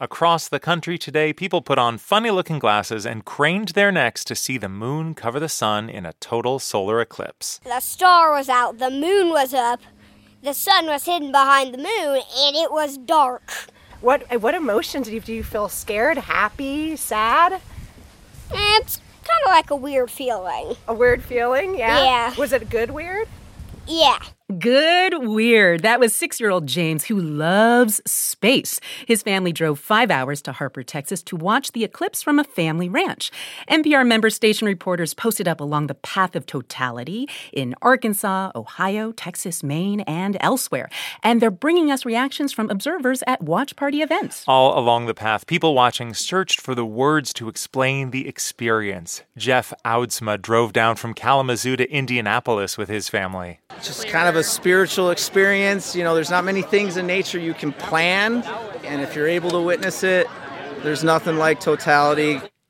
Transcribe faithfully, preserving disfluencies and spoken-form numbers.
Across the country today, people put on funny-looking glasses and craned their necks to see the moon cover the sun in a total solar eclipse. The star was out, the moon was up, the sun was hidden behind the moon, and it was dark. What what emotions do you, do you feel? Scared, happy, sad? It's kind of like a weird feeling. A weird feeling, yeah? Yeah. Was it good weird? Yeah. Good weird. That was six-year-old James, who loves space. His family drove five hours to Harper, Texas, to watch the eclipse from a family ranch. N P R member station reporters posted up along the path of totality in Arkansas, Ohio, Texas, Maine, and elsewhere. And they're bringing us reactions from observers at watch party events. All along the path, people watching searched for the words to explain the experience. Jeff Oudsma drove down from Kalamazoo to Indianapolis with his family. Just kind of a spiritual experience. You know, there's not many things in nature you can plan, and if you're able to witness it, there's nothing like totality.